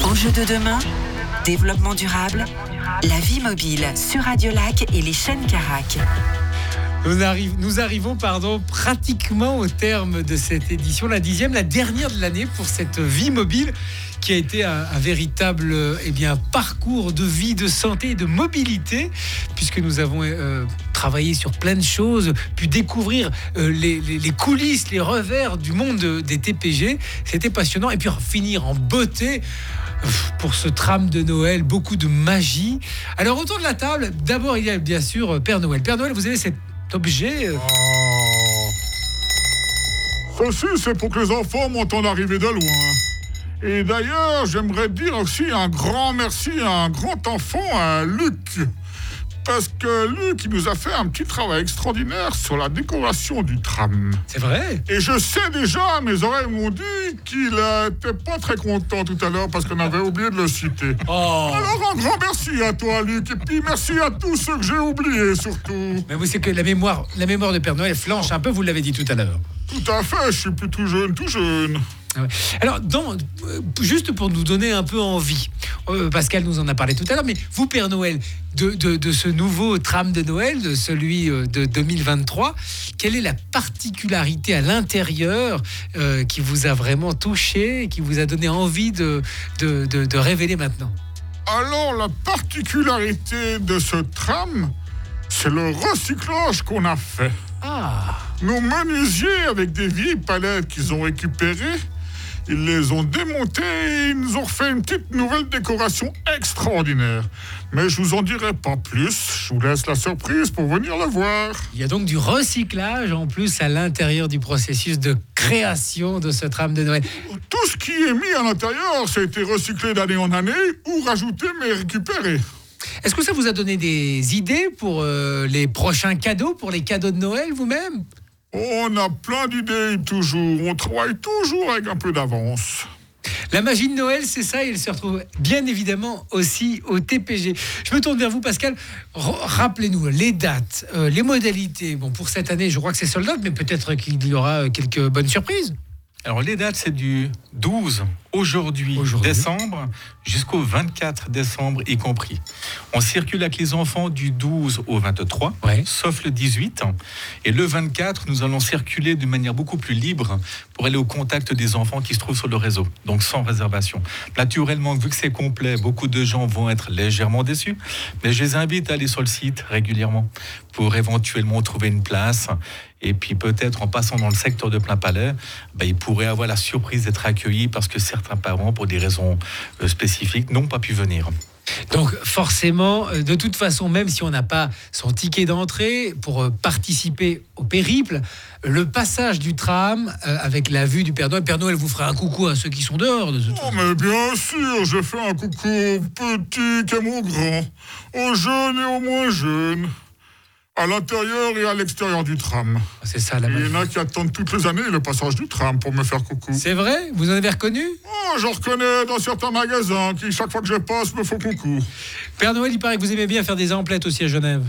Enjeux de demain, développement durable, la vie mobile sur Radio Lac et les chaînes Carac. Nous arrivons pratiquement au terme de cette édition, la 10e, la dernière de l'année pour cette vie mobile qui a été un véritable parcours de vie, de santé et de mobilité, puisque nous avons travaillé sur plein de choses, pu découvrir les coulisses, les revers du monde des TPG. C'était passionnant. Et puis finir en beauté pour ce tram de Noël, beaucoup de magie. Alors autour de la table, d'abord il y a bien sûr Père Noël. Père Noël, vous avez cet objet. Ceci, c'est pour que les enfants m'entendent arriver de loin. Et d'ailleurs, j'aimerais dire aussi un grand merci à un grand enfant, à Luc. Parce que Luc, il nous a fait un petit travail extraordinaire sur la décoration du tram. C'est vrai? Et je sais déjà, mes oreilles m'ont dit qu'il n'était pas très content tout à l'heure parce qu'on avait oublié de le citer. Alors un grand merci à toi, Luc, et puis merci à tous ceux que j'ai oubliés surtout. Mais vous savez que la mémoire de Père Noël flanche un peu, vous l'avez dit tout à l'heure. Tout à fait, je suis plus tout jeune. Alors, juste pour nous donner un peu envie, Pascal nous en a parlé tout à l'heure, mais vous, Père Noël, de ce nouveau tram de Noël, de celui de 2023, quelle est la particularité à l'intérieur qui vous a vraiment touché, qui vous a donné envie de révéler maintenant? Alors, la particularité de ce tram, c'est le recyclage qu'on a fait. Nos menuisiers, avec des vieilles palettes qu'ils ont récupérées, ils les ont démontées et ils nous ont refait une petite nouvelle décoration extraordinaire. Mais je vous en dirai pas plus, je vous laisse la surprise pour venir le voir. Il y a donc du recyclage en plus à l'intérieur du processus de création de ce tram de Noël. Tout ce qui est mis à l'intérieur, ça a été recyclé d'année en année ou rajouté mais récupéré. Est-ce que ça vous a donné des idées pour les prochains cadeaux, pour les cadeaux de Noël vous-même? On a plein d'idées toujours, on travaille toujours avec un peu d'avance. La magie de Noël, c'est ça, et elle se retrouve bien évidemment aussi au TPG. Je me tourne vers vous, Pascal. Rappelez-nous les dates, les modalités. Bon, pour cette année, je crois que c'est sold out, mais peut-être qu'il y aura quelques bonnes surprises. Alors les dates, c'est du 12 aujourd'hui décembre jusqu'au 24 décembre y compris. On circule avec les enfants du 12 au 23, sauf le 18. Et le 24, nous allons circuler de manière beaucoup plus libre pour aller au contact des enfants qui se trouvent sur le réseau, donc sans réservation. Naturellement, vu que c'est complet, beaucoup de gens vont être légèrement déçus, mais je les invite à aller sur le site régulièrement pour éventuellement trouver une place. Et puis peut-être en passant dans le secteur de Plainpalais, ils pourraient avoir la surprise d'être accueillis parce que certains parents, pour des raisons spécifiques, n'ont pas pu venir. Donc forcément, de toute façon, même si on n'a pas son ticket d'entrée pour participer au périple, le passage du tram avec la vue du Père Noël vous fera un coucou à ceux qui sont dehors. Mais bien sûr, je fais un coucou aux petits comme aux grands, aux jeunes et aux moins jeunes. À l'intérieur et à l'extérieur du tram. C'est ça la magie. Il y en a qui attendent toutes les années le passage du tram pour me faire coucou. C'est vrai? Vous en avez reconnu? Je reconnais dans certains magasins qui, chaque fois que je passe, me font coucou. Père Noël, il paraît que vous aimez bien faire des emplettes aussi à Genève.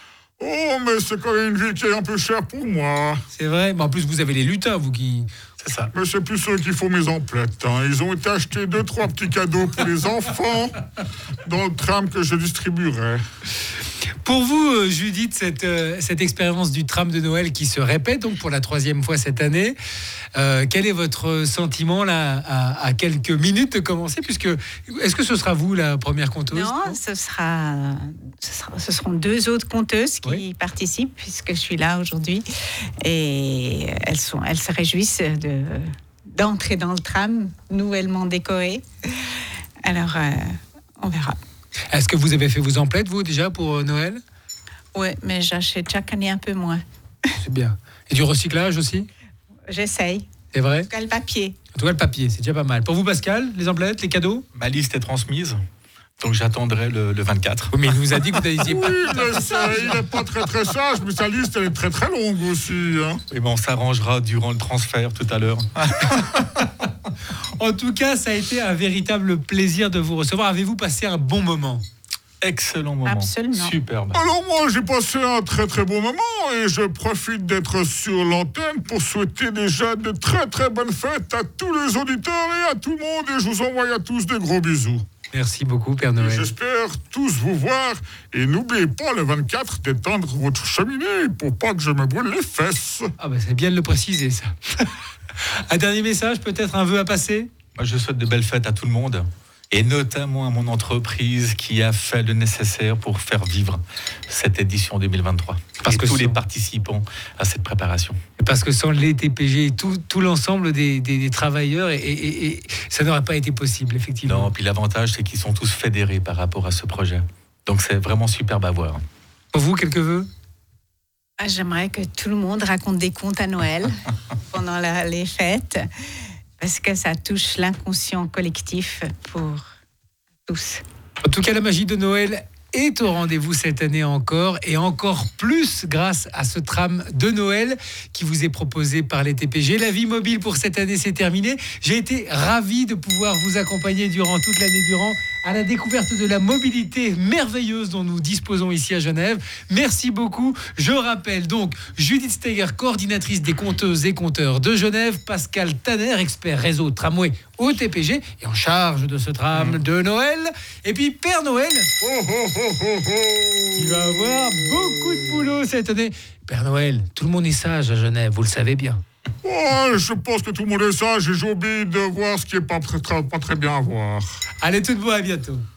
Mais c'est quand même une ville qui est un peu chère pour moi. C'est vrai? Mais en plus, vous avez les lutins, vous qui... C'est ça. Mais c'est plus ceux qui font mes emplettes. Ils ont été achetés 2-3 petits cadeaux pour les enfants dans le tram que je distribuerai. Pour vous, Judith, cette expérience du tram de Noël qui se répète donc pour la 3e fois cette année, quel est votre sentiment là à quelques minutes de commencer, est-ce que ce sera vous la première conteuse? Non, ce seront 2 autres conteuses qui participent puisque je suis là aujourd'hui et elles se réjouissent d'entrer dans le tram nouvellement décoré. Alors, on verra. Est-ce que vous avez fait vos emplettes, vous, déjà, pour Noël? Oui, mais j'achète chaque année un peu moins. C'est bien. Et du recyclage aussi? J'essaye. C'est vrai? En tout cas, le papier. En tout cas, le papier, c'est déjà pas mal. Pour vous, Pascal, les emplettes, les cadeaux? Ma liste est transmise, donc j'attendrai le 24. Oui, mais il nous a dit que vous n'alliez pas... Oui, mais il n'est pas très très sage, mais sa liste, elle est très très longue aussi. Et on s'arrangera durant le transfert tout à l'heure. En tout cas, ça a été un véritable plaisir de vous recevoir. Avez-vous passé un bon moment? excellent moment. Absolument. Superbe. Alors moi, j'ai passé un très très bon moment et je profite d'être sur l'antenne pour souhaiter déjà de très très bonnes fêtes à tous les auditeurs et à tout le monde et je vous envoie à tous des gros bisous. Merci beaucoup, Père Noël. J'espère tous vous voir et n'oubliez pas le 24 d'éteindre votre cheminée pour pas que je me brûle les fesses. Ah ben c'est bien de le préciser ça. Un dernier message, peut-être un vœu à passer? Moi, je souhaite de belles fêtes à tout le monde. Et notamment à mon entreprise qui a fait le nécessaire pour faire vivre cette édition 2023. Parce que tous les participants à cette préparation. Parce que sans les TPG et tout l'ensemble des travailleurs, et ça n'aurait pas été possible, effectivement. Non, puis l'avantage, c'est qu'ils sont tous fédérés par rapport à ce projet. Donc c'est vraiment superbe à voir. Pour vous, quelques vœux? J'aimerais que tout le monde raconte des contes à Noël pendant les fêtes. Parce que ça touche l'inconscient collectif pour tous. En tout cas, la magie de Noël est au rendez-vous cette année encore, et encore plus grâce à ce tram de Noël qui vous est proposé par les TPG. La vie mobile pour cette année, c'est terminé. J'ai été ravi de pouvoir vous accompagner durant toute l'année durant à la découverte de la mobilité merveilleuse dont nous disposons ici à Genève. Merci beaucoup. Je rappelle donc Judith Steger, coordinatrice des compteuses et compteurs de Genève, Pascal Tanner, expert réseau tramway au TPG et en charge de ce tram de Noël, et puis Père Noël qui va avoir beaucoup de boulot cette année. Père Noël, tout le monde est sage à Genève, vous le savez bien. Ouais, je pense que tout le monde est sage et j'ai oublié de voir ce qui est pas très bien à voir. Allez, tout le monde, à bientôt.